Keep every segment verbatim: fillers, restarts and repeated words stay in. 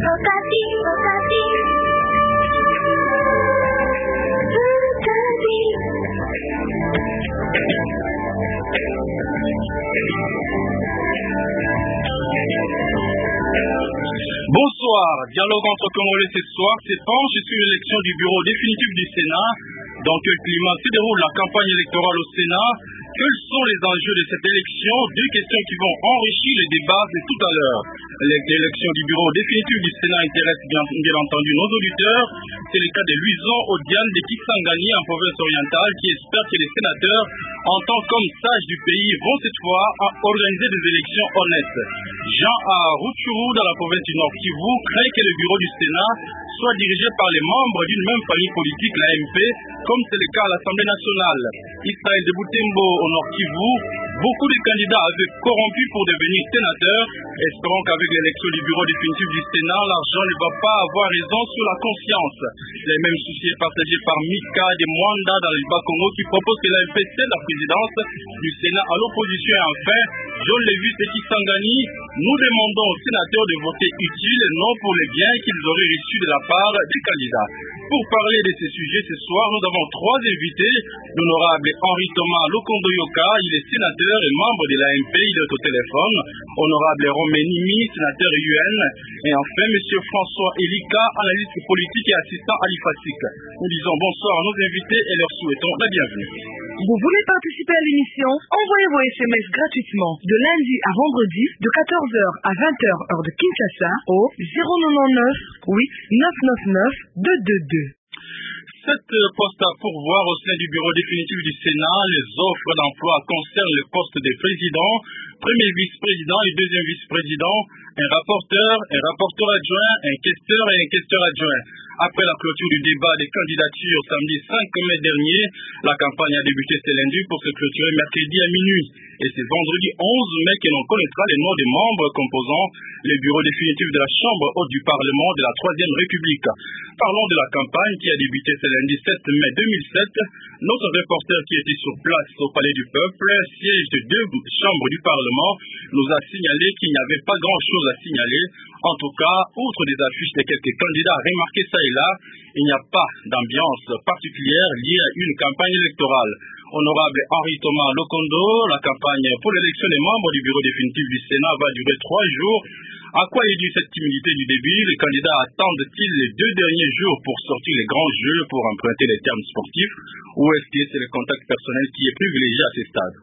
Okapi, Okapi. Bonsoir, dialogue entre Congolais ce soir s'épanche sur l'élection du bureau définitif du Sénat. Dans quel climat se déroule la campagne électorale au Sénat? Quels sont les enjeux de cette élection? Deux questions qui vont enrichir les débats de tout à l'heure. L'élection du bureau définitif du Sénat intéresse bien, bien entendu nos auditeurs. C'est le cas de Louison Odiane de Kisangani en province orientale qui espère que les sénateurs, en tant qu'hommes sages du pays, vont cette fois organiser des élections honnêtes. Jean Arouchourou dans la province du Nord Kivu craint que le bureau du Sénat soit dirigé par les membres d'une même famille politique, la M P, comme c'est le cas à l'Assemblée nationale. Israël de Boutembo au Nord Kivu, beaucoup de candidats avaient corrompu pour devenir sénateurs. Espérons qu'avec l'élection du bureau définitif du Sénat, l'argent ne va pas avoir raison sur la conscience. Les mêmes soucis partagés par Mika de Mwanda dans le Bas-Congo qui propose que la M P cède la présidence du Sénat à l'opposition. Et enfin, John Lévis et Kisangani, nous demandons aux sénateurs de voter utile et non pour les biens qu'ils auraient reçus de la part des candidats. Pour parler de ces sujets ce soir, nous avons trois invités. L'honorable Henri Thomas Lokondo Yoka, il est sénateur et membre de l'A M P, il est au téléphone. Honorable Roménimi, sénateur U N. Et enfin, M. François Elika, analyste politique et assistant à l'I F A S I C. Nous disons bonsoir à nos invités et leur souhaitons la bienvenue. Vous voulez participer à l'émission? Envoyez vos S M S gratuitement de lundi à vendredi de quatorze heures à vingt heures heure de Kinshasa au zéro neuf huit neuf neuf neuf deux deux deux. Sept postes à pourvoir au sein du bureau définitif du Sénat. Les offres d'emploi concernent le poste des présidents, premier vice-président et deuxième vice-président, un rapporteur, un rapporteur adjoint, un questeur et un questeur adjoint. Après la clôture du débat des candidatures samedi cinq mai dernier, la campagne a débuté ce lundi pour se clôturer mercredi à minuit. Et c'est vendredi onze mai que l'on connaîtra les noms des membres composant le bureau définitif de la Chambre haute du Parlement de la troisième République. Parlons de la campagne qui a débuté ce lundi sept mai deux mille sept. Notre reporter qui était sur place au Palais du Peuple, siège de deux chambres du Parlement, nous a signalé qu'il n'y avait pas grand-chose à signaler. En tout cas, outre des affiches de quelques candidats remarqués ça et là, il n'y a pas d'ambiance particulière liée à une campagne électorale. Honorable Henri Thomas Lokondo, la campagne pour l'élection des membres du bureau définitif du Sénat va durer trois jours. À quoi est due cette timidité du début? Les candidats attendent-ils les deux derniers jours pour sortir les grands jeux, pour emprunter les termes sportifs, ou est-ce que c'est le contact personnel qui est privilégié à ces stades?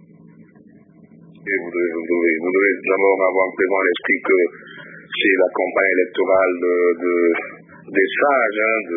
Et vous devez, vous devez, vous devez d'abord avoir présent à l'esprit que c'est la campagne électorale de, de, des sages, hein, de,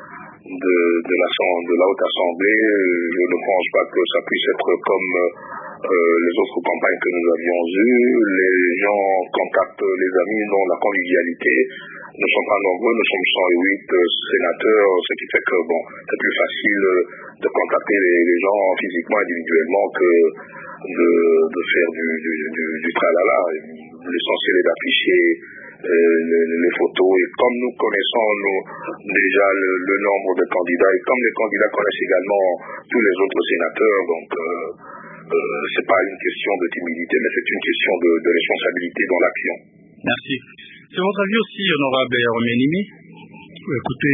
de, de, la, de la Haute Assemblée. Je ne pense pas que ça puisse être comme euh, les autres campagnes que nous avions eues. Les gens contactent les amis dont la convivialité. Nous ne sommes pas nombreux, nous sommes cent huit sénateurs, ce qui fait que bon, c'est plus facile de contacter les, les gens physiquement, individuellement, que de, de faire du, du, du, du tralala. L'essentiel est d'afficher euh, les, les photos, et comme nous connaissons nous, déjà le, le nombre de candidats, et comme les candidats connaissent également tous les autres sénateurs, donc euh, euh, c'est pas une question de timidité, mais c'est une question de, de responsabilité dans l'action. Merci. C'est votre avis aussi, honorable Roménimi? Écoutez,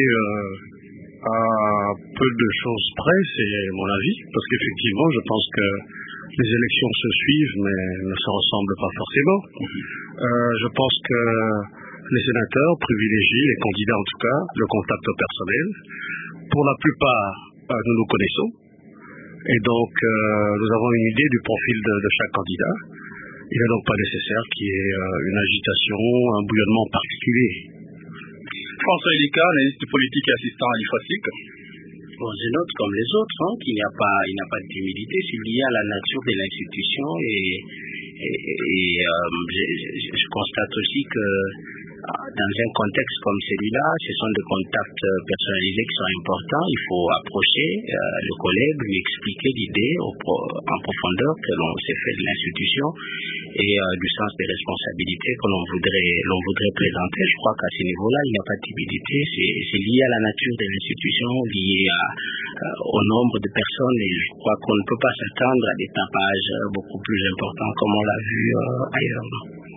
euh, à peu de choses près, c'est mon avis, parce qu'effectivement, je pense que les élections se suivent, mais ne se ressemblent pas forcément. Euh, je pense que les sénateurs privilégient, les candidats en tout cas, le contact personnel. Pour la plupart, euh, nous nous connaissons, et donc euh, nous avons une idée du profil de, de chaque candidat. Il n'est donc pas nécessaire qu'il y ait euh, une agitation, un bouillonnement particulier. François Elika, analyste politique et assistant à l'I F A S I C. Bon, je note comme les autres hein, qu'il n'y a pas, il n'y a pas de timidité, c'est lié à la nature de l'institution et, et, et euh, je, je, je constate aussi que dans un contexte comme celui-là, ce sont des contacts personnalisés qui sont importants. Il faut approcher euh, le collègue, lui expliquer l'idée en profondeur que l'on s'est fait de l'institution et euh, du sens des responsabilités que l'on voudrait, l'on voudrait présenter. Je crois qu'à ce niveau-là, il n'y a pas de timidité. C'est, c'est lié à la nature de l'institution, lié à, euh, au nombre de personnes, et je crois qu'on ne peut pas s'attendre à des tapages beaucoup plus importants comme on l'a vu euh, ailleurs.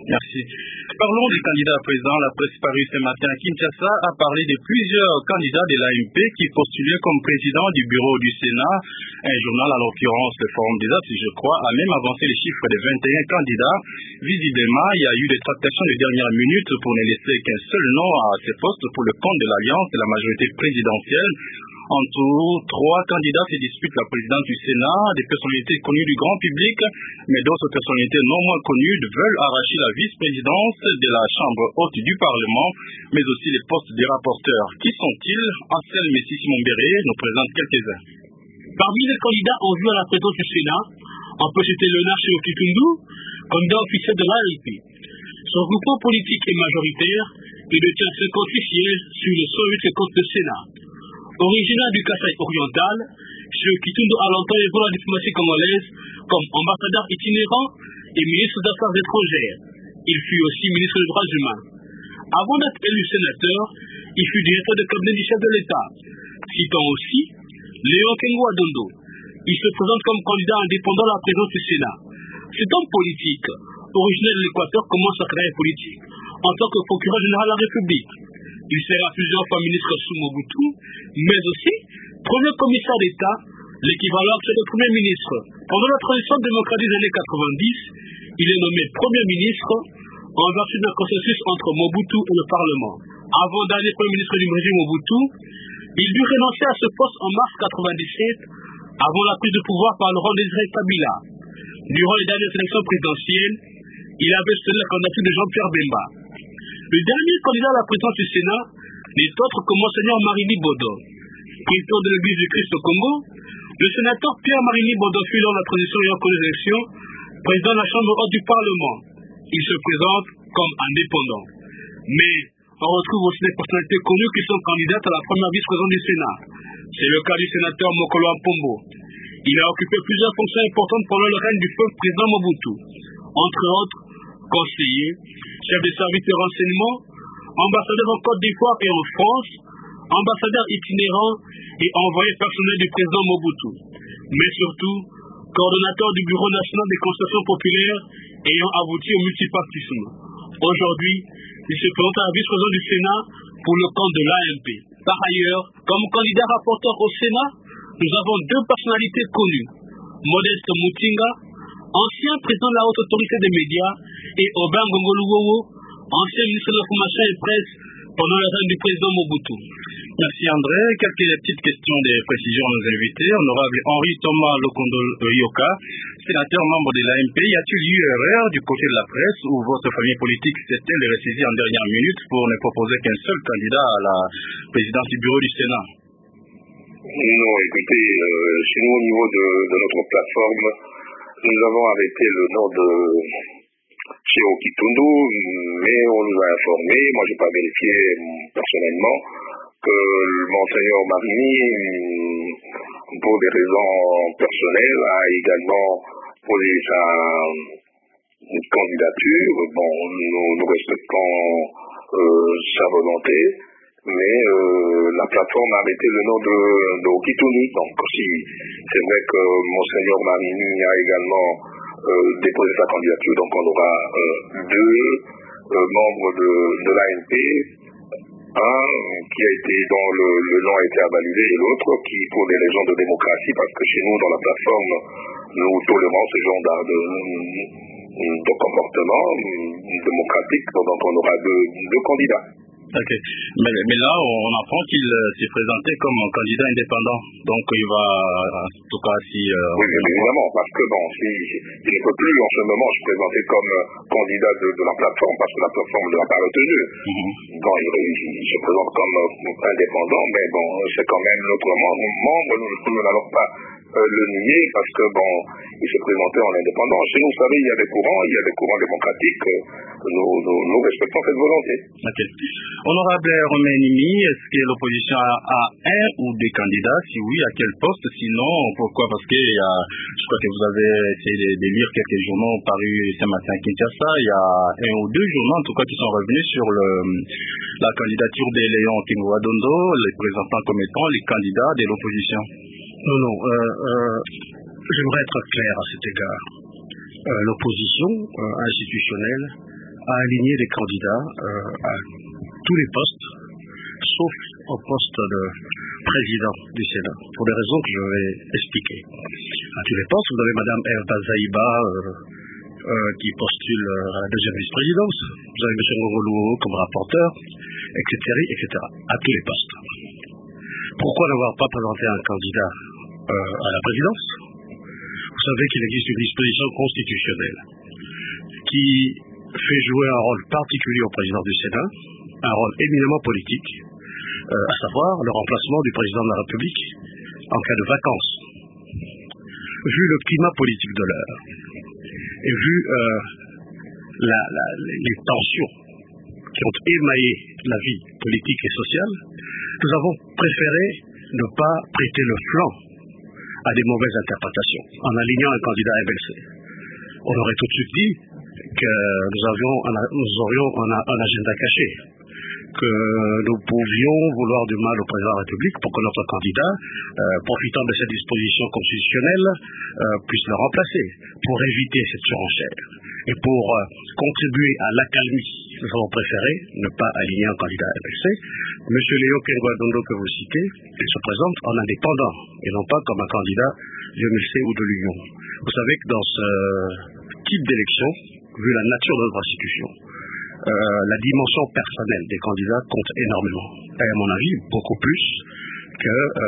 Merci. Parlons des candidats à président. La presse parue ce matin à Kinshasa a parlé de plusieurs candidats de l'A M P qui postulaient comme président du bureau du Sénat. Un journal, à l'occurrence le Forum des As, je crois, a même avancé les chiffres de vingt et un candidats. Visiblement, il y a eu des tractations de dernière minute pour ne laisser qu'un seul nom à ces postes pour le compte de l'Alliance de la majorité présidentielle. En tout, trois candidats se disputent la présidence du Sénat, des personnalités connues du grand public, mais d'autres personnalités non moins connues veulent arracher la vice-présidence de la Chambre haute du Parlement, mais aussi les postes des rapporteurs. Qui sont-ils? Anselme Messi Simon Béré nous présente quelques-uns. Parmi les candidats en vue à la présidence du Sénat, on peut citer Léonard Tchéo-Kitundu, candidat officiel de l'A M P. Son groupement politique est majoritaire et détient cinquante-huit sièges sur les cent huit séquences de Sénat. Originaire du Kasaï oriental, Tchéo-Kitundu a longtemps évolué la diplomatie congolaise comme ambassadeur itinérant et ministre des Affaires étrangères. Il fut aussi ministre des Droits humains. Avant d'être élu sénateur, il fut directeur de cabinet du chef de l'État. Citant aussi Léon Kengo Adondo. Il se présente comme candidat indépendant à la présidence du Sénat. Cet homme politique, originaire de l'Équateur, commence sa carrière politique en tant que procureur général de la République. Il sera plusieurs fois ministre sous Mobutu, mais aussi premier commissaire d'État, l'équivalent actuel de premier ministre. Pendant la transition démocratique des années quatre-vingt-dix, il est nommé premier ministre en vertu d'un consensus entre Mobutu et le Parlement. Avant d'aller premier ministre du régime Mobutu, il dut renoncer à ce poste en mars quatre-vingt-dix-sept, avant la prise de pouvoir par Laurent Désiré Kabila. Durant les dernières élections présidentielles, il avait soutenu la candidature de Jean-Pierre Bemba. Le dernier candidat à la présidence du Sénat n'est autre que Monseigneur Marini Bodo. Président de l'Église du Christ au Congo, le sénateur Pierre Marini Bodo fut lors de la transition et en élection président de la Chambre haute du Parlement. Il se présente comme indépendant. Mais on retrouve aussi des personnalités connues qui sont candidates à la première vice-présidence du Sénat. C'est le cas du sénateur Mokolo Apombo. Il a occupé plusieurs fonctions importantes pendant le règne du feu président Mobutu. Entre autres, conseiller, chef des services de renseignement, ambassadeur en Côte d'Ivoire et en France, ambassadeur itinérant et envoyé personnel du président Mobutu. Mais surtout, coordonnateur du Bureau national des consultations populaires ayant abouti au multipartisme. Aujourd'hui, il se présente à la vice-présidence du Sénat pour le compte de l'A M P. Par ailleurs, comme candidat rapporteur au Sénat, nous avons deux personnalités connues. Modeste Mutinga, ancien président de la haute autorité des médias, et Aubin Ngongoluwowo, ancien ministre de l'information et presse pendant le règne du président Mobutu. Merci André. Quelques petites questions de précision à nos invités. Honorable Henri Thomas Lokondo Yoka, sénateur membre de l'A M P, y a-t-il eu erreur du côté de la presse ou votre famille politique s'est-elle ressaisie en dernière minute pour ne proposer qu'un seul candidat à la présidence du bureau du Sénat? Non, écoutez, euh, chez nous au niveau de, de notre plateforme, nous avons arrêté le nom de Tchéo-Kitundu, mais on nous a informé, moi je n'ai pas vérifié personnellement, que le Monseigneur Marini, pour des raisons personnelles, a également posé sa candidature. Bon, nous, nous respectons euh, sa volonté, mais euh, la plateforme a arrêté le nom de, de Kitundu. Donc, si c'est vrai que Monseigneur Marini a également euh, déposé sa candidature, donc on aura euh, deux euh, membres de, de l'A M P. Un qui a été, dont le, le nom a été invalidé, et l'autre qui, pour des raisons de démocratie, parce que chez nous, dans la plateforme, nous tolérons ce genre de, de, de comportement démocratique, donc on aura deux, deux candidats. Ok. Mais, mais là, on apprend qu'il euh, s'est présenté comme un candidat indépendant. Donc, il va, en tout cas, si... Euh, oui, bien évidemment, parce que bon, si, il ne peut plus en ce moment se présenter comme candidat de, de la plateforme, parce que la plateforme ne l'a pas retenu. Mm-hmm. Donc, il, il, il se présente comme euh, indépendant, mais bon, c'est quand même notre membre. membre nous, nous n'allons pas euh, le nier, parce que bon, il se présentait en indépendant. Chez nous, vous savez, il y a des courants, il y a des courants démocratiques. Euh, nous, nous, nous respectons cette volonté. Ok. Honorable Romain Nimi, est-ce que l'opposition a, a un ou des candidats? Si oui, à quel poste? Sinon, pourquoi? Parce que y a, je crois que vous avez essayé de, de lire quelques journaux parus ce matin à Kinshasa. Il y a un ou deux journaux, en tout cas, qui sont revenus sur le, la candidature de Léon Kengo Adondo, les présentant comme étant les candidats de l'opposition. Non, non. Euh, euh, j'aimerais être clair à cet égard. Euh, l'opposition euh, institutionnelle a aligné les candidats euh, à tous les postes, sauf au poste de président du Sénat, pour des raisons que je vais expliquer. À tous les postes, vous avez Mme Erda Zaïba euh, euh, qui postule à la deuxième vice-présidence, vous avez M. Ngongoluo comme rapporteur, et cetera, et cetera, à tous les postes. Pourquoi n'avoir pas présenté un candidat euh, à la présidence? Vous savez qu'il existe une disposition constitutionnelle qui fait jouer un rôle particulier au président du Sénat, un rôle éminemment politique, euh, à savoir le remplacement du président de la République en cas de vacance. Vu le climat politique de l'heure et vu euh, la, la, les tensions qui ont émaillé la vie politique et sociale, nous avons préféré ne pas prêter le flanc à des mauvaises interprétations en alignant un candidat M L C. On aurait tout de suite dit que nous, avions un, nous aurions un, un agenda caché, que nous pouvions vouloir du mal au président de la République pour que notre candidat, euh, profitant de cette disposition constitutionnelle, euh, puisse le remplacer, pour éviter cette surenchère. Et pour euh, contribuer à l'accalmie, nous avons préféré ne pas aligner un candidat M L C. Monsieur Léo Kengwa-Dondo que vous citez, il se présente en indépendant, et non pas comme un candidat du M L C ou de l'Union. Vous savez que dans ce type d'élection, vu la nature de notre institution, Euh, la dimension personnelle des candidats compte énormément. Et à mon avis, beaucoup plus que euh,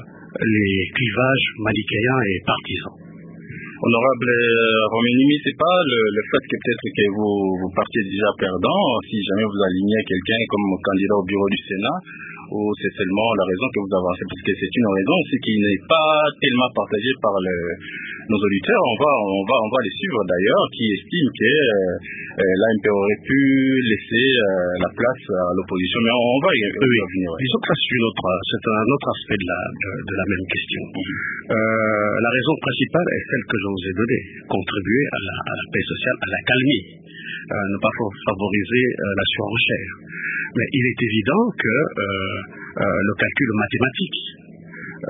les clivages manichéens et partisans. Honorable euh, Roménimi, c'est pas le, le fait que peut-être que vous, vous partiez déjà perdant, si jamais vous alignez quelqu'un comme candidat au bureau du Sénat, ou c'est seulement la raison que vous avancez, parce que c'est une raison aussi qui n'est pas tellement partagée par le, nos auditeurs. On va, on va, on va les suivre d'ailleurs, qui estiment que euh, l'A M P aurait pu laisser euh, la place à l'opposition, mais on, on va y revenir. Oui. Disons que ça, c'est, autre, c'est un autre aspect de la, de, de la même question. Mm-hmm. Euh, la raison principale est celle que je vous ai donnée, contribuer à la, à la paix sociale, à la calmie, euh, ne pas favoriser euh, la surenchère. Mais il est évident que euh, euh, le calcul mathématique euh,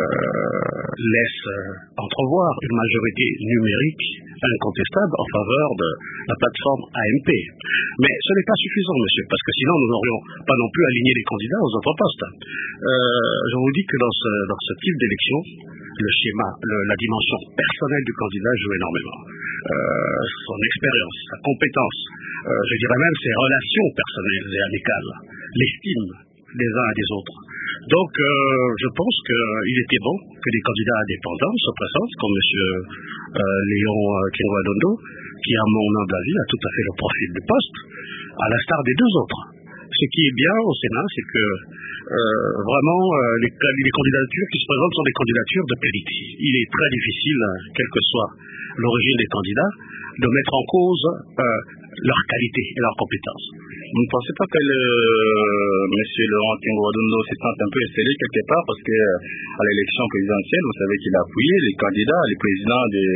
laisse euh, entrevoir une majorité numérique incontestable en faveur de la plateforme A M P. Mais ce n'est pas suffisant, monsieur, parce que sinon nous n'aurions pas non plus aligné les candidats aux autres postes. Euh, je vous dis que dans ce, dans ce type d'élection, le schéma, le, la dimension personnelle du candidat joue énormément. Euh, son expérience, sa compétence, euh, je dirais même ses relations personnelles et amicales, l'estime des uns et des autres. Donc, euh, je pense qu'il était bon que des candidats indépendants se présentent, comme M. Euh, Léon Kengwa-Dondo, qui, à mon humble avis, a tout à fait le profil du poste, à l'instar des deux autres. Ce qui est bien au Sénat, c'est que euh, vraiment, euh, les, les candidatures qui se présentent sont des candidatures de qualité. Il est très difficile, quelle que soit l'origine des candidats, de mettre en cause euh, leur qualité et leurs compétences. Vous ne pensez pas que le, euh, M. Laurent Kengwa-Dondo se sente un peu esselé quelque part parce que à l'élection présidentielle, vous savez qu'il a appuyé les candidats, les présidents de,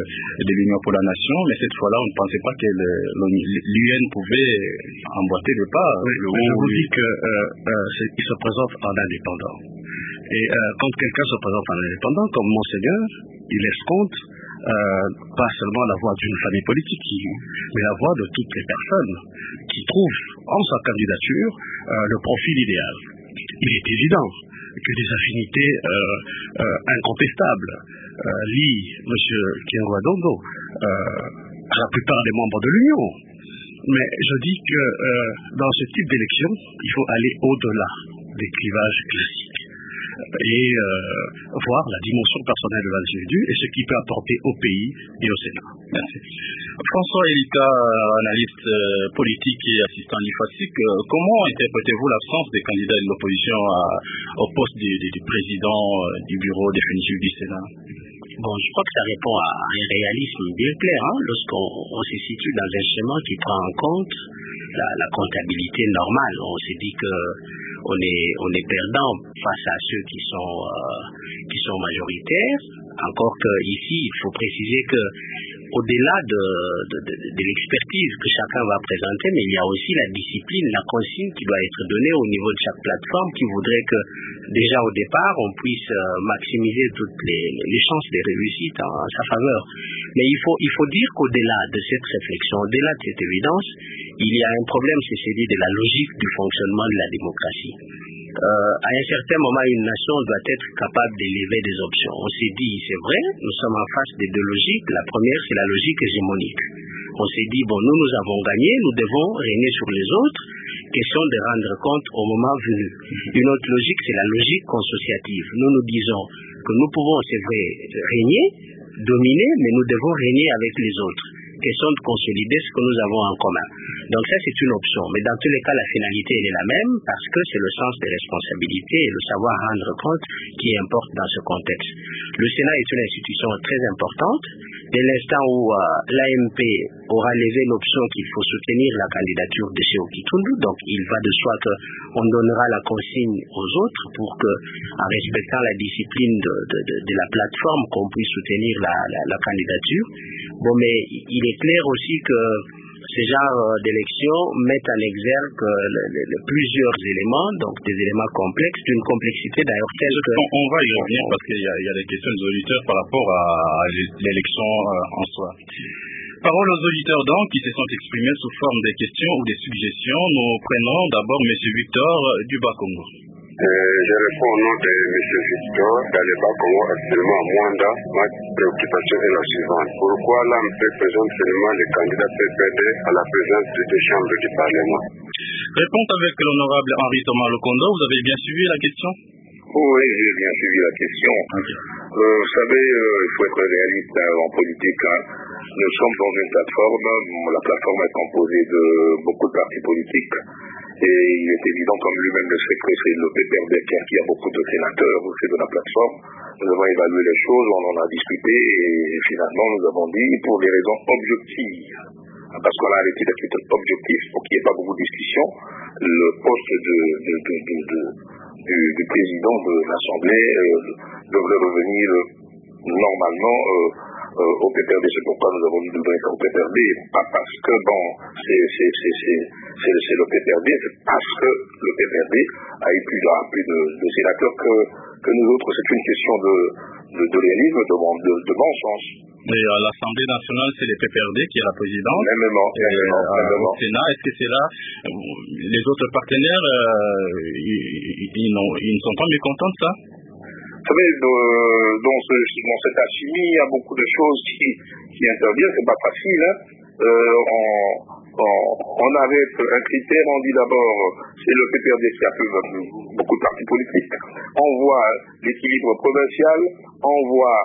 de l'Union pour la Nation, mais cette fois-là, on ne pensait pas que l'U N pouvait emboîter le pas. Oui, le je vous dis qu'il euh, euh, se présente en indépendant. Et euh, quand quelqu'un se présente en indépendant, comme Monseigneur, il laisse compte Euh, pas seulement la voix d'une famille politique, mais la voix de toutes les personnes qui trouvent en sa candidature euh, le profil idéal. Il est évident que des affinités euh, euh, incontestables euh, lient M. Kengwa-Dondo euh, à la plupart des membres de l'Union. Mais je dis que euh, dans ce type d'élection, il faut aller au-delà des clivages classiques et euh, voir la dimension personnelle de l'individu et ce qu'il peut apporter au pays et au Sénat. Merci. François Elika, analyste euh, politique et assistant l'I F A S I C, euh, comment interprétez-vous l'absence des candidats de l'opposition à, au poste du, du, du président euh, du bureau définitif du Sénat? Bon, je crois que ça répond à un réalisme bien clair, hein, lorsqu'on on se situe dans un schéma qui prend en compte la, la comptabilité normale. On s'est dit que on est, on est perdant face à ceux qui sont, euh, qui sont majoritaires. Encore que ici, il faut préciser que au-delà de, de, de, de l'expertise que chacun va présenter, mais il y a aussi la discipline, la consigne qui doit être donnée au niveau de chaque plateforme, qui voudrait que déjà au départ on puisse euh, maximiser toutes les, les chances de réussite en, en sa faveur. Mais il faut, il faut dire qu'au-delà de cette réflexion, au-delà de cette évidence, il y a un problème, c'est celui de la logique du fonctionnement de la démocratie. Euh, à un certain moment, une nation doit être capable d'élever des options. On s'est dit, c'est vrai, nous sommes en face des deux logiques. La première, c'est la logique hégémonique. On s'est dit, bon, nous, nous avons gagné, nous devons régner sur les autres. Question de rendre compte au moment venu. Une autre logique, c'est la logique consociative. Nous nous disons que nous pouvons, c'est vrai, régner, dominer, mais nous devons régner avec les autres. Question de consolider ce que nous avons en commun. Donc ça, c'est une option. Mais dans tous les cas, la finalité, elle est la même parce que c'est le sens des responsabilités et le savoir rendre compte qui importe dans ce contexte. Le Sénat est une institution très importante. Dès l'instant où euh, l'A M P aura levé l'option qu'il faut soutenir la candidature de Sékou Kitundu, donc il va de soi qu'on donnera la consigne aux autres pour que, en respectant la discipline de, de, de, de la plateforme, qu'on puisse soutenir la, la, la candidature. Bon, mais il est clair aussi que ces genres d'élections mettent en exergue le, le, le, plusieurs éléments, donc des éléments complexes, d'une complexité d'ailleurs telle que... On, on va y revenir parce qu'il y, y a des questions des auditeurs par rapport à, à l'élection euh, en soi. Parole aux auditeurs donc qui se sont exprimés sous forme de questions ou des suggestions. Nous prenons d'abord M. Victor du Bas-Congo. Euh, je réponds au nom de M. Victor d'Aleba Congo, actuellement à Mwanda. Ma préoccupation est la suivante. Pourquoi l'A M P présente seulement les candidats P P D à la présence des deux chambres du Parlement? Réponse avec l'honorable Henri Thomas Lokondo. Vous avez bien suivi la question? Oui, j'ai bien suivi la question. Okay. Euh, vous savez, euh, il faut être réaliste euh, en politique. Hein. Nous sommes dans une plateforme. La plateforme est composée de beaucoup de partis politiques. Et il est évident, comme lui-même le sait, que c'est le P P R D qui a beaucoup de sénateurs au sein de la plateforme. Nous avons évalué les choses, on en a discuté et finalement nous avons dit, pour des raisons objectives, parce qu'on a arrêté d'être objectif, pour qu'il n'y ait pas beaucoup de discussion, le poste de, de, de, de, de, du, du président de l'Assemblée euh, devrait revenir euh, normalement euh, euh, au P P R D. C'est pourquoi nous avons dit de donner au P P R D, pas parce que bon, c'est, c'est, c'est, c'est, c'est, c'est le P P R D, c'est parce que le P P R D a eu plus de, plus de, de sénateurs que, que nous autres. C'est une question de, de, de réalisme, de, de, de bon sens. Et à l'Assemblée nationale, c'est le P P R D qui est la présidente. Mêmement, et mêmement, euh, mêmement. Au Sénat, est-ce que c'est là, les autres partenaires, euh, ils, ils, ils, ils ne sont pas mécontents de ça? Vous savez, de, dans, ce, dans cette alchimie, il y a beaucoup de choses qui, qui interviennent. C'est pas facile. Hein. Euh, on, on, on avait un critère, on dit d'abord, c'est le P P R D qui a fait beaucoup de partis politiques. On voit l'équilibre provincial, on voit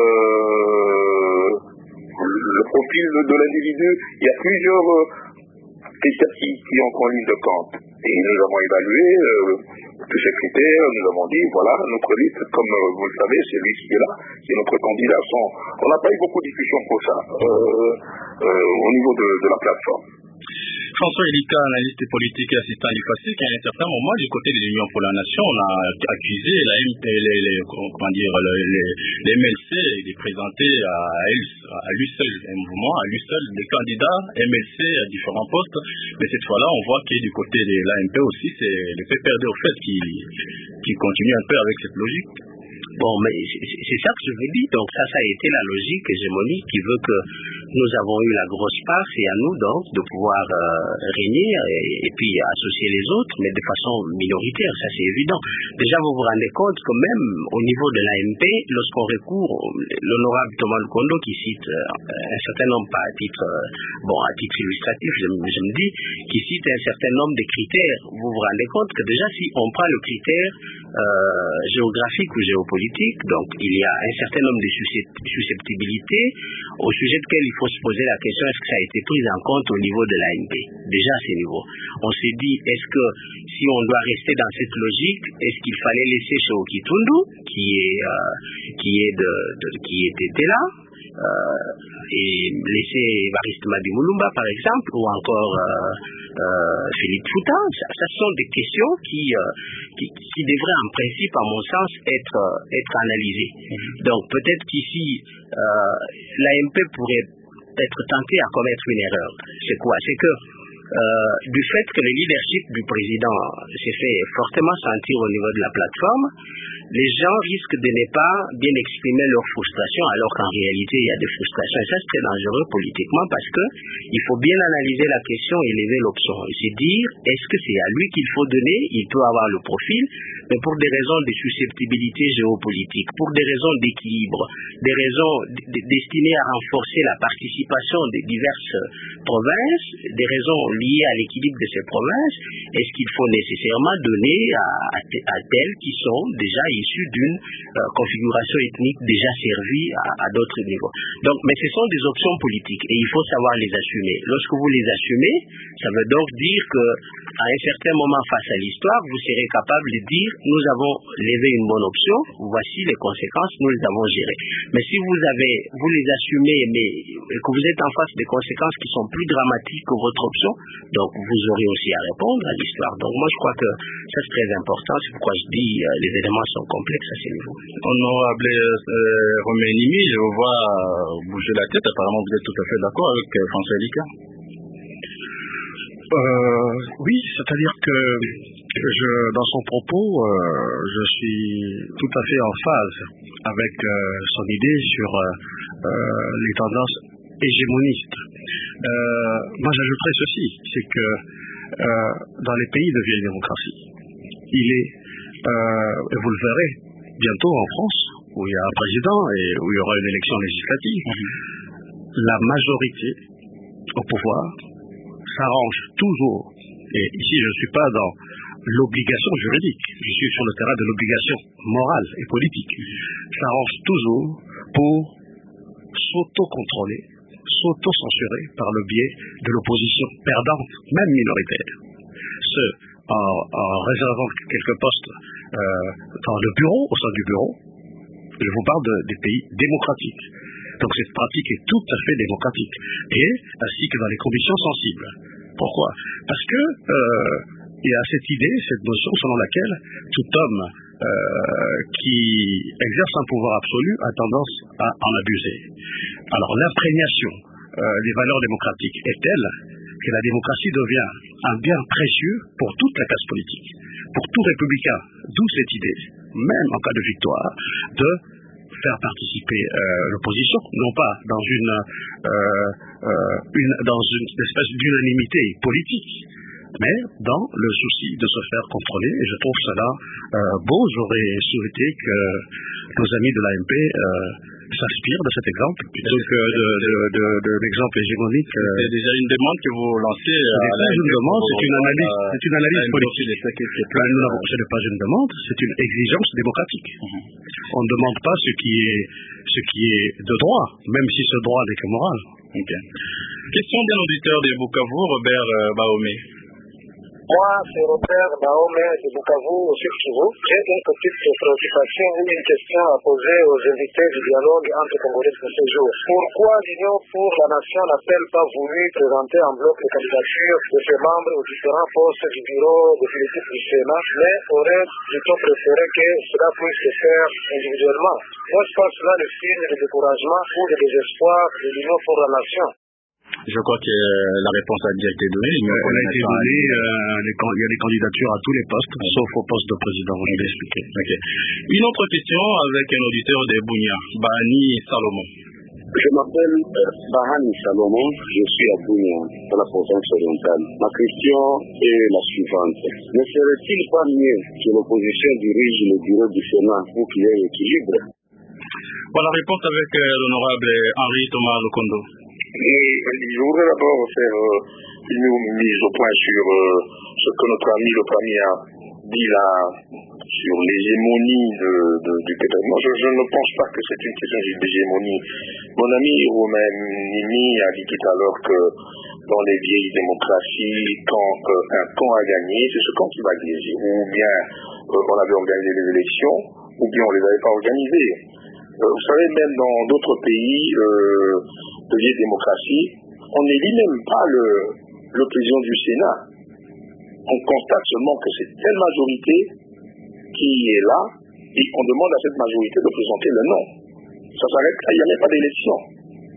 euh, le profil de, de l'individu. Il y a plusieurs euh, critères qui, qui entrent en ligne de compte. Et nous avons évalué euh, tous ces critères, nous avons dit, voilà, notre liste, comme euh, vous le savez, c'est lui qui est là, qui est notre candidat. On n'a pas eu beaucoup de discussions pour ça, euh, euh, au niveau de, de la plateforme. François Elika, analyste politique et assistant du F A C I C, à un certain moment, du côté de l'Union pour la Nation, on a accusé la M P, les, les, comment dire, les, les M L C de présenter à, elle, à lui seul un mouvement, à lui seul des candidats M L C à différents postes. Mais cette fois-là, on voit que du côté de l'A M P aussi, c'est le P P R D au fait qui, qui continue un peu avec cette logique. Bon, mais c'est ça que je vous dis. Donc ça, ça a été la logique hégémonique qui veut que nous avons eu la grosse part, c'est à nous donc de pouvoir euh, régner et, et puis associer les autres, mais de façon minoritaire, ça c'est évident. Déjà, vous vous rendez compte que même au niveau de l'A M P, lorsqu'on recourt, l'honorable Thomas Lokondo qui cite euh, un certain nombre, pas à titre, euh, bon, à titre illustratif, je, je me dis, qui cite un certain nombre de critères, vous vous rendez compte que déjà si on prend le critère euh, géographique ou géopolitique, donc il y a un certain nombre de susceptibilités au sujet desquelles il faut se poser la question, est-ce que ça a été pris en compte au niveau de l'A M P? Déjà à ce niveau. On s'est dit, est-ce que si on doit rester dans cette logique, est-ce qu'il fallait laisser Sékou Kitundu, qui est, euh, qui est de, de, qui était là, euh, et laisser Evariste Madi Mulumba par exemple, ou encore euh, euh, Philippe Fouta? Ça, ça sont des questions qui, euh, qui, qui devraient en principe, à mon sens, être, être analysées. Donc peut-être qu'ici, euh, l'A M P pourrait être tenté à commettre une erreur. C'est quoi? C'est que euh, du fait que le leadership du président s'est fait fortement sentir au niveau de la plateforme, les gens risquent de ne pas bien exprimer leur frustration, alors qu'en réalité, il y a des frustrations. Et ça, c'est très dangereux politiquement parce que il faut bien analyser la question et lever l'option. Et c'est dire, est-ce que c'est à lui qu'il faut donner? Il peut avoir le profil, mais pour des raisons de susceptibilité géopolitique, pour des raisons d'équilibre, des raisons destinées à renforcer la participation des diverses provinces, des raisons liées à l'équilibre de ces provinces, est-ce qu'il faut nécessairement donner à, à, à telles qui sont déjà issus d'une euh, configuration ethnique déjà servie à, à d'autres niveaux. Donc, mais ce sont des options politiques et il faut savoir les assumer. Lorsque vous les assumez, ça veut donc dire que à un certain moment face à l'histoire, vous serez capable de dire nous avons levé une bonne option, voici les conséquences, nous les avons gérées. Mais si vous avez, vous les assumez, mais que vous êtes en face des conséquences qui sont plus dramatiques que votre option, donc vous aurez aussi à répondre à l'histoire. Donc moi je crois que ça c'est très important, c'est pourquoi je dis euh, les éléments sont complexes à ce niveau. Honorable euh, Romain Nimi, je vous vois bouger la tête, apparemment vous êtes tout à fait d'accord avec euh, François Elika. Euh, oui, c'est-à-dire que je, dans son propos, euh, je suis tout à fait en phase avec euh, son idée sur euh, euh, les tendances hégémonistes. Euh, moi, j'ajouterais ceci, c'est que euh, dans les pays de vieille démocratie, il est, euh, et vous le verrez bientôt en France, où il y a un président et où il y aura une élection législative, la majorité au pouvoir s'arrange toujours, et ici je ne suis pas dans l'obligation juridique, je suis sur le terrain de l'obligation morale et politique, s'arrange toujours pour s'auto-contrôler, s'auto-censurer par le biais de l'opposition perdante, même minoritaire. Ce, en, en réservant quelques postes euh, dans le bureau, au sein du bureau, je vous parle de, des pays démocratiques. Donc cette pratique est tout à fait démocratique, et ainsi que dans les conditions sensibles. Pourquoi? Parce que euh, il y a cette idée, cette notion selon laquelle tout homme euh, qui exerce un pouvoir absolu a tendance à en abuser. Alors l'imprégnation euh, des valeurs démocratiques est telle que la démocratie devient un bien précieux pour toute la classe politique, pour tout républicain, d'où cette idée, même en cas de victoire, de faire participer euh, l'opposition, non pas dans une, euh, euh, une dans une espèce d'unanimité politique, mais dans le souci de se faire contrôler, et je trouve cela euh, beau. J'aurais souhaité que nos amis de l'A M P euh, s'inspirent de cet exemple, plutôt que de, de, de, de l'exemple hégémonique. Euh, c'est déjà une demande que vous lancez. Ce n'est pas une demande, c'est une analyse, c'est une analyse politique. Ce n'est pas une demande, c'est une exigence démocratique. Mm-hmm. On ne demande pas ce qui est, ce qui est de droit, même si ce droit n'est que moral. Okay. Question d'un auditeur de Bukavu, Robert euh, Baomé. Moi, c'est Robert Baomé de Bukavu, au Sud-Kivu. J'ai une petite préoccupation ou une question à poser aux invités du dialogue entre Congolais de ce jour. Pourquoi l'Union pour la Nation n'a-t-elle pas voulu présenter en bloc les candidatures de ses membres aux différents postes du bureau définitif du Sénat, mais aurait plutôt préféré que cela puisse se faire individuellement? N'est-ce pas cela le signe de découragement ou de désespoir de l'Union pour la Nation? Je crois que la réponse a déjà été donnée. Elle a été donnée, euh, les, il y a des candidatures à tous les postes, oui. Sauf au poste de président, je l'ai expliqué. Okay. Une autre question avec un auditeur de Bunia, Bahani Salomon. Je m'appelle Bahani Salomon, je suis à Bunia, dans la province orientale. Ma question est la suivante. Ne serait-il pas mieux que l'opposition dirige le bureau du Sénat pour qu'il y ait l'équilibre? Voilà la réponse avec euh, l'honorable Henri Thomas Lokondo. Et je voudrais d'abord faire euh, une mise au point sur euh, ce que notre ami le premier a dit là, sur l'hégémonie de, de, du Québec. Moi, je, je ne pense pas que c'est une question d'hégémonie. Mon ami Romain Nimi a dit tout à l'heure que dans les vieilles démocraties, quand euh, un camp a gagné, c'est ce camp qui va gagner. Ou bien euh, on avait organisé les élections, ou bien on ne les avait pas organisées. Euh, vous savez, même dans d'autres pays euh, de vieille démocratie, on n'élit même pas le, le président du Sénat. On constate seulement que c'est telle majorité qui est là, et on demande à cette majorité de présenter le nom. Ça s'arrête là, il n'y a même pas d'élection.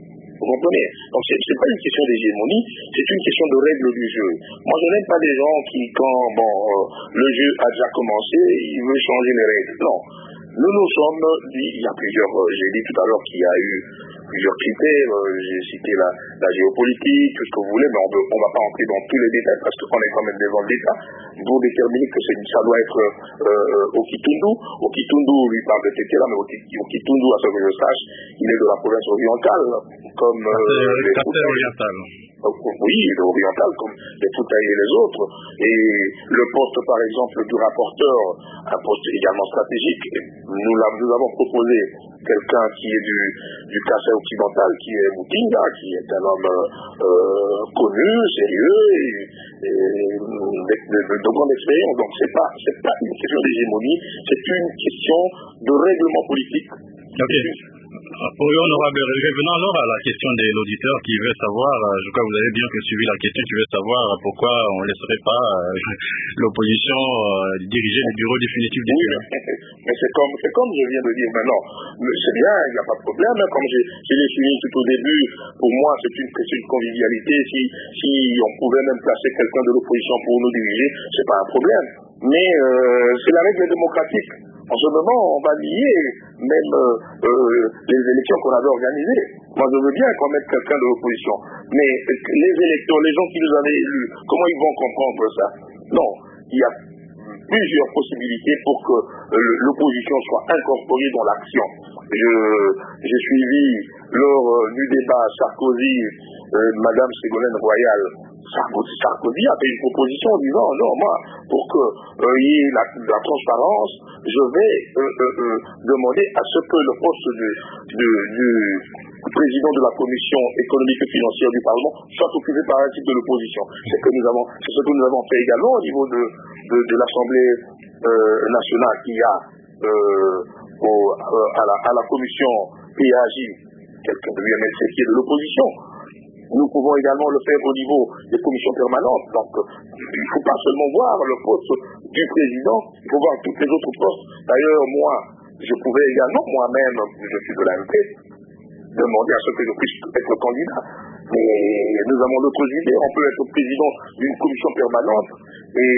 Vous comprenez? Donc c'est, c'est pas une question d'hégémonie, c'est une question de règle du jeu. Moi je n'aime pas des gens qui, quand bon, euh, le jeu a déjà commencé, ils veulent changer les règles. Non. Nous, nous sommes, il y a plusieurs, euh, j'ai dit tout à l'heure qu'il y a eu plusieurs critères, euh, j'ai cité la, la géopolitique, tout ce que vous voulez, mais on ne on va pas entrer dans tous les détails parce qu'on est quand même devant l'État pour déterminer que c'est, ça doit être euh, au Kitundu. Au Kitundu, lui parle de Tétéla, mais au Kitundu, à ce que je sache, il est de la province orientale, comme euh, les orientale. Oui, l'oriental, comme les Foutaïs et les autres. Et le poste, par exemple, du rapporteur, un poste également stratégique, nous, nous avons proposé quelqu'un qui est du, du Kassai occidental, qui est Moutinga, qui est un homme euh, connu, sérieux, et, et de, de, de, de grande expérience. Donc c'est pas, c'est pas une question d'hégémonie, c'est une question de règlement politique. Okay. Pour eux, honorable, revenons alors à la question de l'auditeur qui veut savoir, je crois que vous avez bien suivi la question, qui veut savoir pourquoi on ne laisserait pas euh, l'opposition euh, diriger le bureau définitif du oui, mais, mais c'est comme, c'est comme je viens de dire maintenant, c'est bien, il n'y a pas de problème, hein, comme je, je l'ai souligné tout au début, pour moi c'est une question de convivialité, si, si on pouvait même placer quelqu'un de l'opposition pour nous diriger, c'est pas un problème, mais euh, c'est la règle démocratique. En ce moment, on va nier même euh, euh, les élections qu'on avait organisées. Moi, je veux bien qu'on mette quelqu'un de l'opposition. Mais les électeurs, les gens qui nous avaient élus, comment ils vont comprendre ça? Non, il y a plusieurs possibilités pour que euh, l'opposition soit incorporée dans l'action. Je, j'ai suivi lors euh, du débat Sarkozy, euh, Madame Ségolène Royal, Sarkozy, Sarkozy a fait une proposition en disant non, moi, pour qu'il euh, y ait la, la transparence, je vais euh, euh, euh, demander à ce que le poste de, de, du président de la commission économique et financière du Parlement soit occupé par un type de l'opposition. C'est que nous avons, c'est ce que nous avons fait également au niveau de, de, de l'Assemblée euh, nationale qui a euh, au, euh, à, la, à la commission P A J quelqu'un de l'U M L C qui est de l'opposition. Nous pouvons également le faire au niveau des commissions permanentes. Donc, il ne faut pas seulement voir le poste du président, il faut voir tous les autres postes. D'ailleurs, moi, je pouvais également, moi-même, je suis de l'A M P, demander à ce que je puisse être candidat. Mais nous avons d'autres idées. On peut être président d'une commission permanente et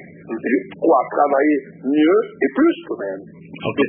je crois travailler mieux et plus quand même. Okay.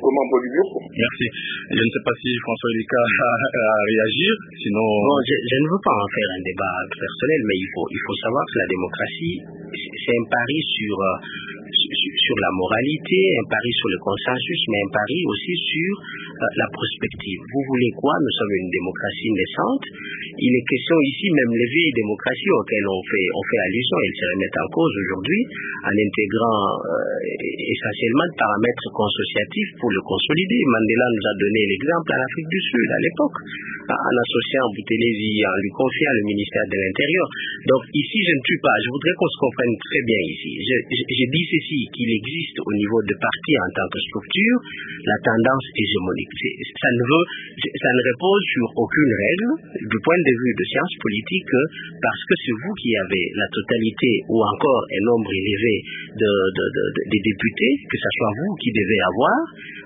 Merci. Je ne sais pas si François Elika a, a réagir, sinon... Bon, je, je ne veux pas en faire un débat personnel, mais il faut, il faut savoir que la démocratie, c'est un pari sur, sur, sur la moralité, un pari sur le consensus, mais un pari aussi sur euh, la prospective. Vous voulez quoi? Nous sommes une démocratie naissante. Il est question ici, même les vieilles démocraties auxquelles on fait, on fait allusion, elles se remettent en cause aujourd'hui, en intégrant euh, essentiellement de paramètres consociatifs pour le consolider. Mandela nous a donné l'exemple en Afrique du Sud à l'époque, en associant Boutelezi, en lui confiant le ministère de l'Intérieur. Donc ici, je ne tue pas. Je voudrais qu'on se comprenne très bien ici. Je, je, je dis ceci, qu'il existe au niveau de partis en tant que structure la tendance hégémonique. Ça ne, veut, ça ne repose sur aucune règle du point de vue de sciences politiques, parce que c'est vous qui avez la totalité ou encore un nombre élevé de, de, de, de, de députés, que ce soit vous qui devez avoir,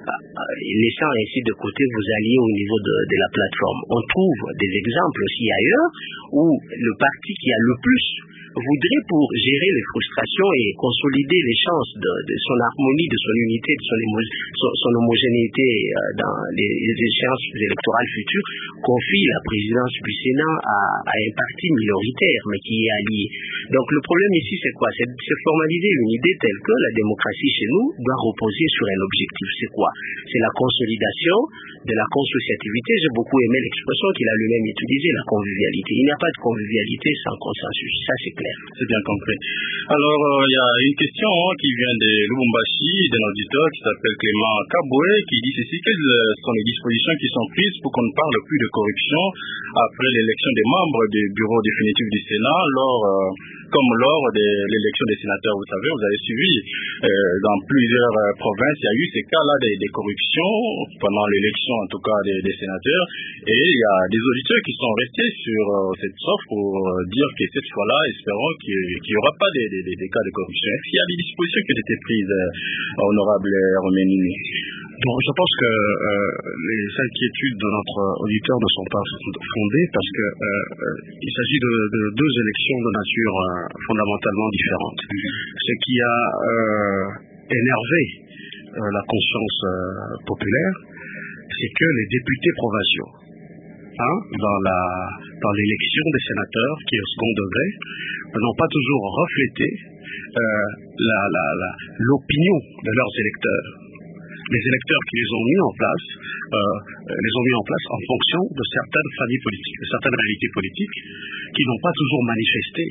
laissant ainsi de côté vos alliés au niveau de, de la plateforme. On trouve des exemples aussi ailleurs où le parti qui a le plus voudrait, pour gérer les frustrations et consolider les chances de, de son harmonie, de son unité, de son, son, son homogénéité dans les, les échéances électorales futures, confie la présidence du Sénat à, à un parti minoritaire, mais qui est allié. Donc le problème ici, c'est quoi? C'est de formaliser une idée telle que la démocratie chez nous doit reposer sur un objectif. C'est quoi? C'est la consolidation de la consociativité. J'ai beaucoup aimé l'expression qu'il a lui-même utilisée, la convivialité. Il n'y a pas de convivialité sans consensus. Ça, c'est clair. C'est bien compris. Alors, il euh, y a une question hein, qui vient de Lubumbashi, d'un auditeur qui s'appelle Clément Kaboué, qui dit ceci: quelles sont les dispositions qui sont prises pour qu'on ne parle plus de corruption après l'élection des membres du bureau définitif du Sénat, lors, euh, comme lors de l'élection des sénateurs? Vous savez, vous avez suivi, euh, dans plusieurs euh, provinces, il y a eu ces cas-là des, des corruptions pendant l'élection, en tout cas, des, des sénateurs, et il y a des auditeurs qui sont restés sur euh, cette soif pour euh, dire que cette fois-là, espérons qu'il n'y aura pas des, des, des cas de corruption. Est-ce qu'il y a des dispositions qui ont été prises, euh, honorable Roménini? Donc je pense que euh, les inquiétudes de notre auditeur ne sont pas fondées parce que euh, il s'agit de, de deux élections de nature euh, fondamentalement différente. Ce qui a euh, énervé euh, la conscience euh, populaire, c'est que les députés provinciaux, hein, dans la dans l'élection des sénateurs qui est au second degré, n'ont pas toujours reflété euh, la, la, la, l'opinion de leurs électeurs. Les électeurs qui les ont mis en place, euh, les ont mis en place en fonction de certaines familles politiques, de certaines réalités politiques qui n'ont pas toujours manifesté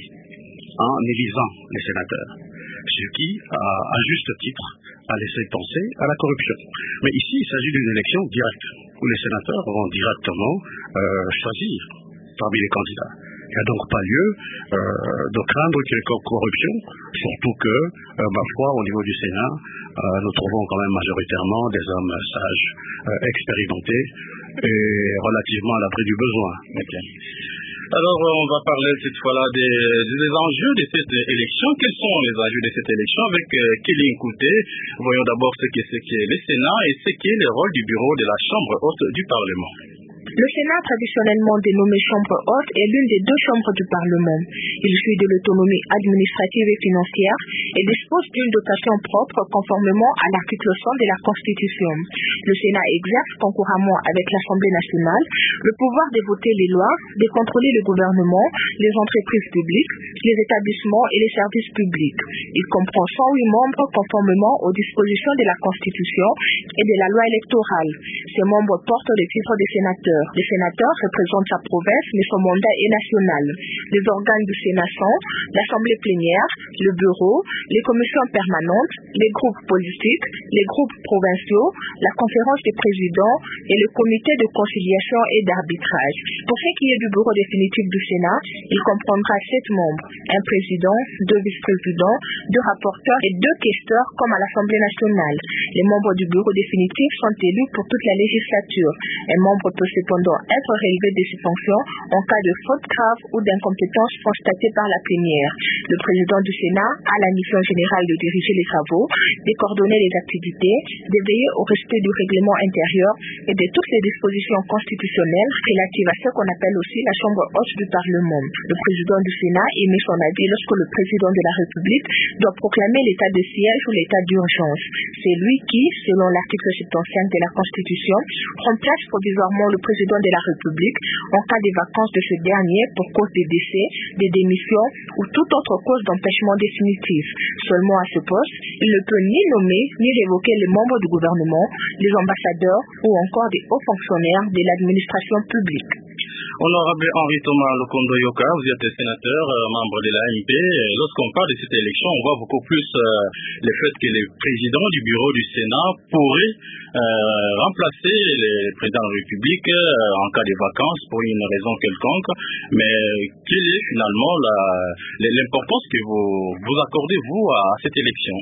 en élisant les sénateurs. Ce qui, à, à juste titre, a laissé penser à la corruption. Mais ici, il s'agit d'une élection directe, où les sénateurs vont directement euh, choisir parmi les candidats. Il n'y a donc pas lieu euh, de craindre quelque corruption, surtout que, euh, ma foi, au niveau du Sénat, euh, nous trouvons quand même majoritairement des hommes sages, euh, expérimentés et relativement à l'abri du besoin. Okay. Alors, on va parler cette fois-là des, des enjeux de cette élection. Quels sont les enjeux de cette élection avec euh, Kéline Kouté? Voyons d'abord ce qu'est, ce qu'est le Sénat et ce qu'est le rôle du bureau de la Chambre haute du Parlement. Le Sénat, traditionnellement dénommé Chambre haute, est l'une des deux chambres du Parlement. Il jouit de l'autonomie administrative et financière et dispose d'une dotation propre conformément à l'article cent de la Constitution. Le Sénat exerce concurremment avec l'Assemblée nationale le pouvoir de voter les lois, de contrôler le gouvernement, les entreprises publiques, les établissements et les services publics. Il comprend cent huit membres conformément aux dispositions de la Constitution et de la loi électorale. Ces membres portent le titre de sénateur. Le sénateur représente sa province, mais son mandat est national. Les organes du Sénat sont l'Assemblée plénière, le bureau, les commissions permanentes, les groupes politiques, les groupes provinciaux, la conférence des présidents et le comité de conciliation et d'arbitrage. Pour ce qui est du bureau définitif du Sénat, il comprendra sept membres, un président, deux vice-présidents, deux rapporteurs et deux questeurs comme à l'Assemblée nationale. Les membres du bureau définitif sont élus pour toute la législature. Un membre peut cependant être relevé de ses fonctions en cas de faute grave ou d'incompétence constatée par la plénière. Le président du Sénat a la mission générale de diriger les travaux, de coordonner les activités, de veiller au respect du règlement intérieur et de toutes les dispositions constitutionnelles relatives à ce qu'on appelle aussi la Chambre haute du Parlement. Le président du Sénat émet son avis lorsque le président de la République doit proclamer l'état de siège ou l'état d'urgence. C'est lui qui, selon l'article soixante-quinze de la Constitution, remplace provisoirement le président de la République en cas de vacances de ce dernier pour cause de décès, de démission ou toute autre cause d'empêchement définitif. Seulement à ce poste, il ne peut ni nommer ni révoquer les membres du gouvernement, les ambassadeurs ou encore des hauts fonctionnaires de l'administration publique. Honorable Henri Thomas Lokondo Yoka, vous êtes sénateur, euh, membre de l'A M P. Lorsqu'on parle de cette élection, on voit beaucoup plus euh, le fait que le président du bureau du Sénat pourrait euh, remplacer le président de la République euh, en cas de vacances pour une raison quelconque. Mais quelle est finalement la, l'importance que vous, vous accordez, vous, à cette élection?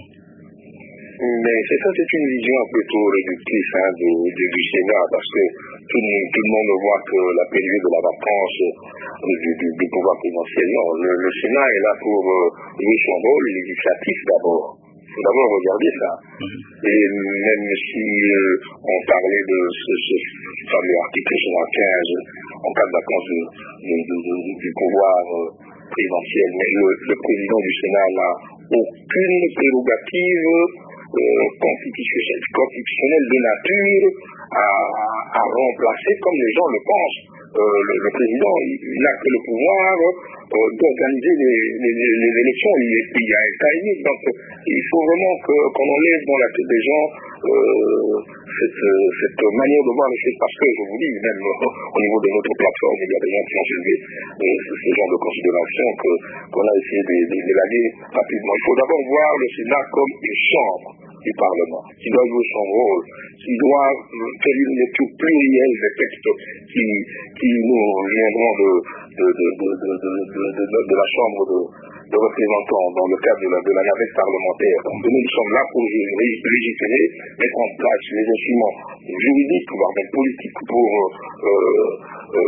Mais c'est ça, c'est une vision plutôt réductrice hein, du, du, du Sénat, parce que tout, tout le monde voit que la période de la vacance du, du, du pouvoir présidentiel. Non, le, le Sénat est là pour euh, jouer son rôle législatif d'abord. Il faut d'abord regarder ça. Et même si euh, on parlait de ce, ce fameux article soixante-quinze en cas de vacance du, du, du, du pouvoir euh, présidentiel, mais le, le président du Sénat n'a aucune prérogative Euh, constitutionnel, constitutionnel de nature à, à remplacer comme les gens le pensent. Euh, le, le président, il n'a que le pouvoir euh, d'organiser les, les, les élections. Il, il y a un timing, donc il faut vraiment que, qu'on enlève dans la tête des gens euh, cette, cette manière de voir les choses, parce que je vous dis, même au niveau de notre plateforme, il y a des gens qui ont soulevé euh, ce genre de considération que, qu'on a essayé de, de, de l'élaguer rapidement. Il faut d'abord voir le Sénat comme une chambre du Parlement, qui doit jouer son rôle, qui doit faire une lecture plurielle des textes qui, qui nous viendront de, de, de, de, de, de, de, de, de la Chambre de, de représentants dans le cadre de la, de la navette parlementaire. Donc nous, nous sommes là pour légiférer, mettre en place les instruments juridiques, voire même politiques pour euh, euh,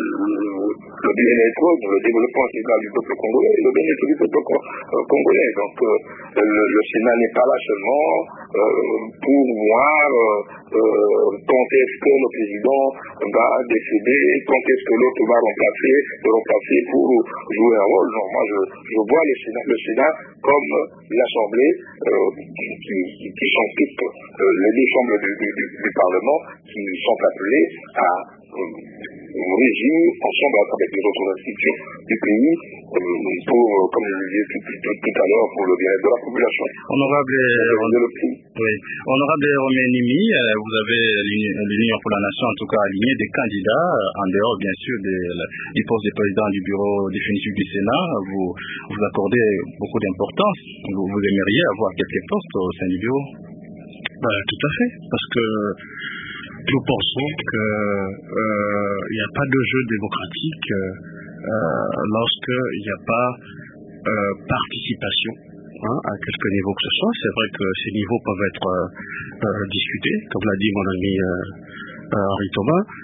le bien-être, le développement général du peuple congolais et le bien-être du peuple congolais. Donc euh, le, le Sénat n'est pas là seulement euh, pour voir euh, quand est-ce que le président va décéder, quand est-ce que l'autre va remplacer, remplacer pour jouer un rôle. Non, moi je, je vois le Sénat, le Sénat comme l'Assemblée euh, qui, qui, qui sont toutes euh, les deux chambres du, du, du Parlement qui sont appelées à euh, régir ensemble avec les autres institutions du pays pour, comme je le disais tout, tout, tout à l'heure, pour le bien-être de la population. Honorable, oui. Honorable Romain Nimi, vous avez l'Union pour la Nation en tout cas aligné des candidats en dehors bien sûr de, du poste de président du bureau définitif du Sénat. Vous, vous accordez beaucoup d'importance. Vous, vous aimeriez avoir quelques postes au sein du bureau? Ben, tout à fait, parce que nous pensons qu'il n'y euh, a pas de jeu démocratique euh, lorsqu'il n'y a pas euh, participation hein, à quelque niveau que ce soit. C'est vrai que ces niveaux peuvent être euh, euh, discutés, comme l'a dit mon ami euh, euh, Henri Thomas, euh,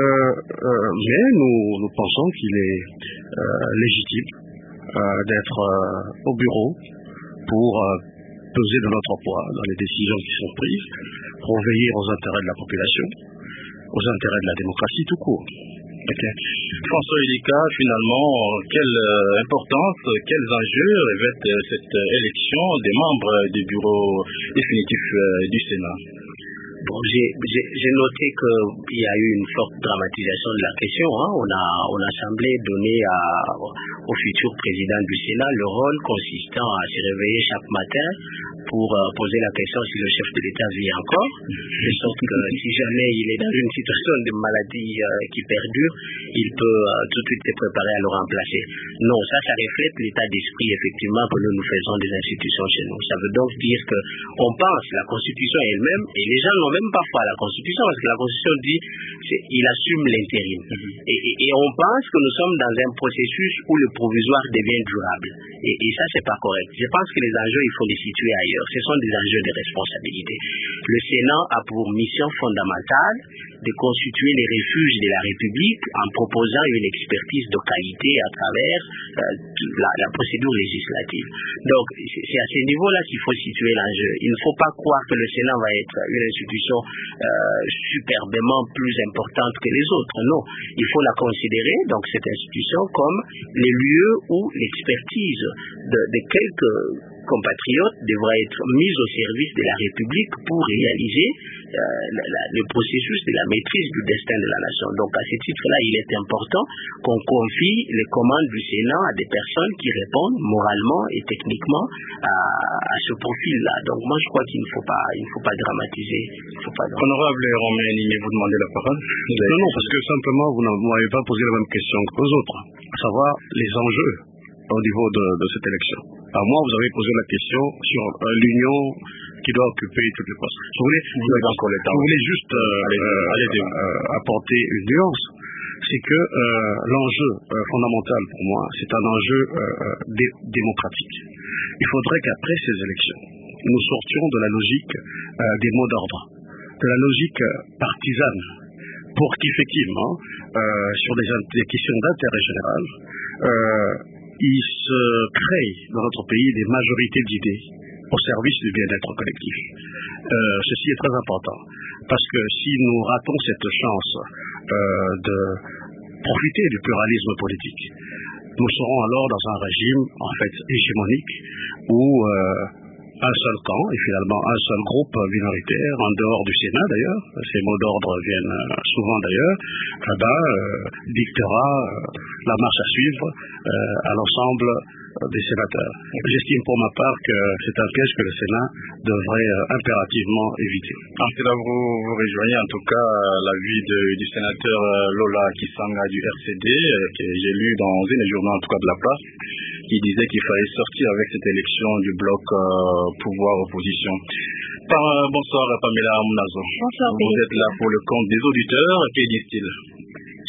euh, mais nous, nous pensons qu'il est euh, légitime euh, d'être euh, au bureau pour euh, peser de notre poids dans les décisions qui sont prises, pour veiller aux intérêts de la population, aux intérêts de la démocratie tout court. Okay. François Elika, finalement, quelle euh, importance, quels enjeux revêt euh, cette euh, élection des membres du bureau définitif euh, du Sénat? Bon, j'ai, j'ai, j'ai noté qu'il y a eu une forte dramatisation de la question. Hein. On a, on a semblé donner à, au futur président du Sénat le rôle consistant à se réveiller chaque matin pour euh, poser la question si le chef de l'État vit encore, de sorte que si jamais il est dans une situation de maladie euh, qui perdure, il peut euh, tout de suite se préparer à le remplacer. Non, ça, ça reflète l'état d'esprit effectivement que nous nous faisons des institutions chez nous. Ça veut donc dire que on pense la Constitution elle-même, et les gens n'ont même pas foi à la Constitution, parce que la Constitution dit qu'il assume l'intérim. Mm-hmm. Et, et, et on pense que nous sommes dans un processus où le provisoire devient durable. Et, et ça, c'est pas correct. Je pense que les enjeux, il faut les situer ailleurs. Ce sont des enjeux de responsabilité. Le Sénat a pour mission fondamentale de constituer les refuges de la République en proposant une expertise de qualité à travers euh, la, la procédure législative. Donc, c'est à ce niveau-là qu'il faut situer l'enjeu. Il ne faut pas croire que le Sénat va être une institution euh, superbement plus importante que les autres. Non, il faut la considérer, donc cette institution, comme les lieux où l'expertise de, de quelques compatriotes devra être mise au service de la République pour réaliser euh, la, la, le processus de la maîtrise du destin de la nation. Donc à ce titre-là, il est important qu'on confie les commandes du Sénat à des personnes qui répondent moralement et techniquement à, à ce profil-là. Donc moi je crois qu'il ne faut pas, il ne faut pas dramatiser. Il faut pas dramatiser. Honorable Romain Nimi, vous demandez la parole? Non, non, parce que simplement vous n'avez pas posé la même question qu'aux autres, à savoir les enjeux au niveau de, de cette élection. À moi, vous avez posé la question sur euh, l'Union qui doit occuper toutes les postes. Je voulais, vous avez encore le temps. Je voulais juste euh, allez, euh, allez, euh, apporter une nuance. C'est que euh, l'enjeu euh, fondamental pour moi, c'est un enjeu euh, dé- démocratique. Il faudrait qu'après ces élections, nous sortions de la logique euh, des mots d'ordre, de la logique partisane, pour qu'effectivement, euh, sur des, des questions d'intérêt général, euh, il se crée dans notre pays des majorités d'idées au service du bien-être collectif. Euh, ceci est très important, parce que si nous ratons cette chance euh, de profiter du pluralisme politique, nous serons alors dans un régime en fait hégémonique où euh, un seul camp et finalement un seul groupe minoritaire, en dehors du Sénat d'ailleurs, ces mots d'ordre viennent souvent d'ailleurs, eh ben, euh, dictera euh, la marche à suivre euh, à l'ensemble des sénateurs. J'estime pour ma part que c'est un piège que le Sénat devrait euh, impérativement éviter. En cela, vous, vous rejoignez en tout cas l'avis de, du sénateur Lola Kisanga du R C D, euh, que j'ai lu dans une journal en tout cas de la place, qui disait qu'il fallait sortir avec cette élection du bloc euh, pouvoir-opposition. Par, euh, bonsoir Pamela Mounazo. Bonsoir. Vous êtes là pour le compte des auditeurs, que disent-ils?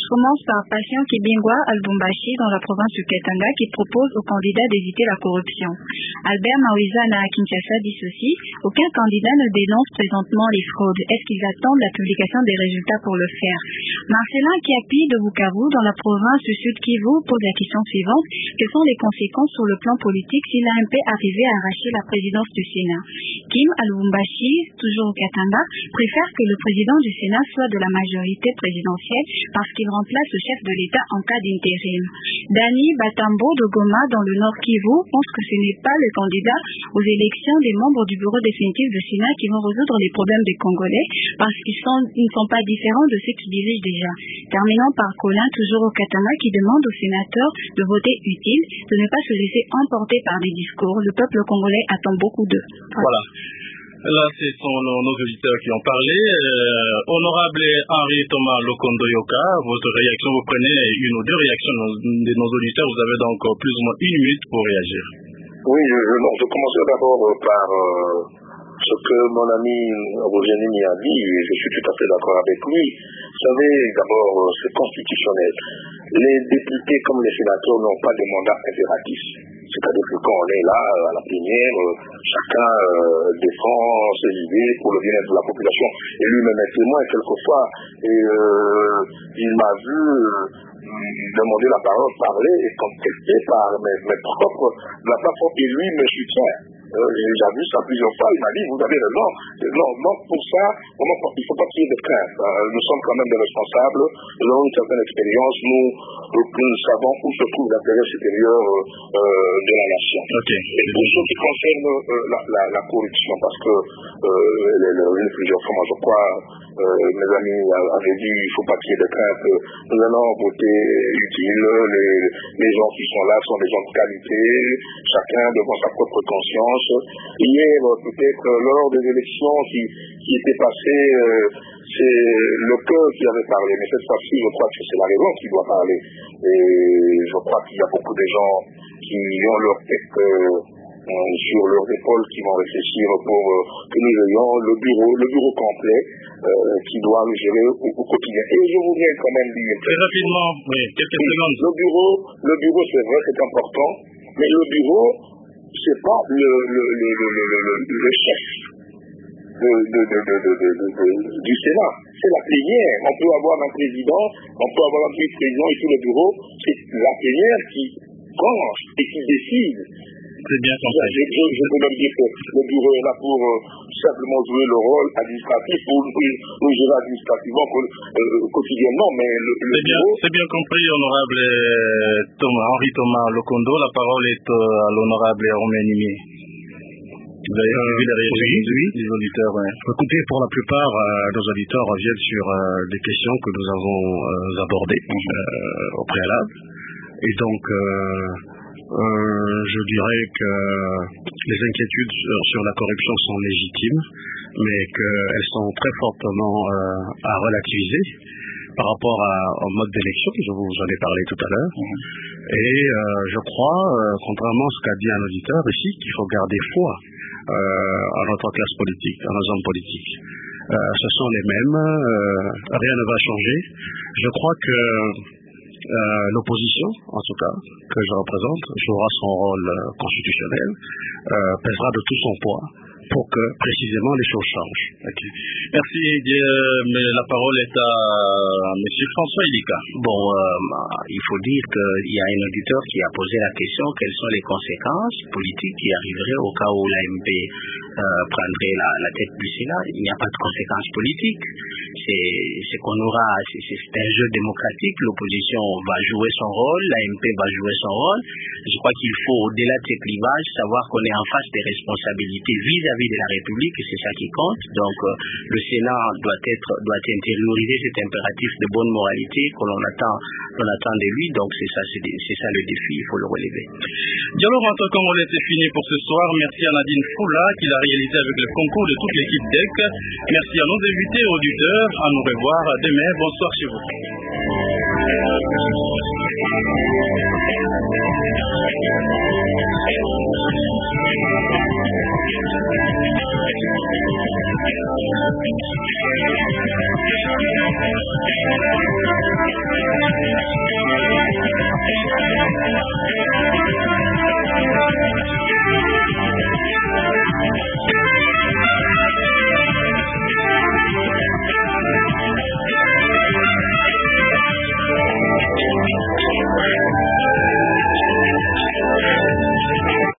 commence par Patient Kibingwa Albumbashi dans la province du Katanga qui propose aux candidats d'éviter la corruption. Albert Mawizana à Kinshasa dit ceci: aucun candidat ne dénonce présentement les fraudes. Est-ce qu'ils attendent la publication des résultats pour le faire? Marcelin Kiapi de Bukavu dans la province du Sud Kivu pose la question suivante: quelles sont les conséquences sur le plan politique si l'A M P arrivait à arracher la présidence du Sénat? Kim Albumbashi, toujours au Katanga, préfère que le président du Sénat soit de la majorité présidentielle parce qu'il remplace le chef de l'État en cas d'intérim. Dani Batambo de Goma dans le Nord Kivu pense que ce n'est pas le candidat aux élections des membres du bureau définitif du Sénat qui vont résoudre les problèmes des Congolais parce qu'ils sont, ils ne sont pas différents de ceux qui dirigent déjà. Terminant par Colin, toujours au Katanga, qui demande aux sénateurs de voter utile, de ne pas se laisser emporter par des discours. Le peuple congolais attend beaucoup d'eux. Voilà. Là, ce sont nos, nos auditeurs qui ont parlé. Euh, honorable Henri Thomas Lokondo Yoka, votre réaction, vous prenez une ou deux réactions de nos auditeurs. Vous avez donc plus ou moins une minute pour réagir. Oui, je, je, je commencerai d'abord par euh, ce que mon ami Rogenini a dit, et je suis tout à fait d'accord avec lui. Vous savez, d'abord, c'est constitutionnel. Les députés comme les sénateurs n'ont pas de mandat impératif. C'est-à-dire que quand on est là, à la plénière, chacun euh, défend ses idées pour le bien-être de la population. Et lui-même est témoin quelquefois. Et euh, il m'a vu euh, demander la parole, parler, et contester par mes, mes propres de la plateforme. Et lui me soutient. Euh, j'ai déjà vu ça plusieurs fois, il m'a dit, vous avez raison, non, non, pour ça, vraiment, il ne faut pas qu'il y ait de crainte. Euh, nous sommes quand même des responsables, nous avons une certaine expérience, nous, euh, nous savons où se trouve l'intérêt supérieur euh, de la nation. Okay. Et pour ce qui concerne euh, la, la, la corruption, parce que euh, elle est revenue plusieurs fois, moi je crois, euh, mes amis avaient dit, il ne faut pas qu'il y ait de crainte, nous allons voter utile, les, les gens qui sont là sont des gens de qualité, chacun devant sa propre conscience. Hier, peut-être, lors des élections qui, qui étaient passées, euh, c'est le cœur qui avait parlé. Mais cette fois-ci, je crois que c'est la raison qui doit parler. Et je crois qu'il y a beaucoup de gens qui ont leur tête euh, sur leurs épaules, qui vont réfléchir pour euh, que nous ayons le bureau, le bureau complet euh, qui doit nous gérer au, au quotidien. Et je voudrais quand même dire... Très rapidement, oui, quelques secondes. Le bureau, le bureau, c'est vrai, c'est important, mais le bureau... c'est pas le, le, le, le, le, le, le chef de, de, de, de, de, de, de, du Sénat. C'est la plénière. On peut avoir un président, on peut avoir un vice-président et tout le bureau. C'est la plénière qui tranche et qui décide. C'est bien compris. Je, je, je peux même dire que le bureau est là pour euh, simplement jouer le rôle administratif, pour nous, nous gérer administrativement euh, quotidiennement, mais le, le c'est bien, bureau... C'est bien compris, honorable Thomas, Henri Thomas Lokondo. La parole est à l'honorable Romain Nimi. Vous avez euh, suivi les réactions oui, oui. des auditeurs. Ouais. Écoutez, pour la plupart, euh, nos auditeurs reviennent sur euh, des questions que nous avons euh, abordées euh, au préalable. Et donc... Euh, Euh, je dirais que les inquiétudes sur, sur la corruption sont légitimes, mais qu'elles sont très fortement euh, à relativiser par rapport à, au mode d'élection, je vous en ai parlé tout à l'heure. Mmh. Et euh, je crois, euh, contrairement à ce qu'a dit un auditeur ici, qu'il faut garder foi euh, à notre classe politique, à nos hommes politiques. Euh, ce sont les mêmes, euh, rien ne va changer. Je crois que Euh, l'opposition, en tout cas, que je représente, jouera son rôle euh, constitutionnel, euh, pèsera de tout son poids pour que précisément les choses changent. Okay. Merci. Euh, mais la parole est à M. François Ilika. Bon, euh, il faut dire qu'il y a un auditeur qui a posé la question: quelles sont les conséquences politiques qui arriveraient au cas où l'A M P euh, prendrait la, la tête du Sénat? Il n'y a pas de conséquences politiques. C'est, c'est qu'on aura, c'est, c'est un jeu démocratique. L'opposition va jouer son rôle, l'A M P va jouer son rôle. Je crois qu'il faut, au-delà de ces clivages, savoir qu'on est en face des responsabilités vis-à-vis de la République, et c'est ça qui compte. Donc, euh, le Sénat doit être, doit intérioriser cet impératif de bonne moralité que l'on attend, l'on attend de lui. Donc, c'est ça, c'est, c'est ça le défi, il faut le relever. Dialogue entre Congolais, c'est fini pour ce soir. Merci à Nadine Foula qui l'a réalisé avec le concours de toute l'équipe D E C. Merci à nos invités auditeurs. À nous revoir demain. Bonsoir chez vous. Thank you.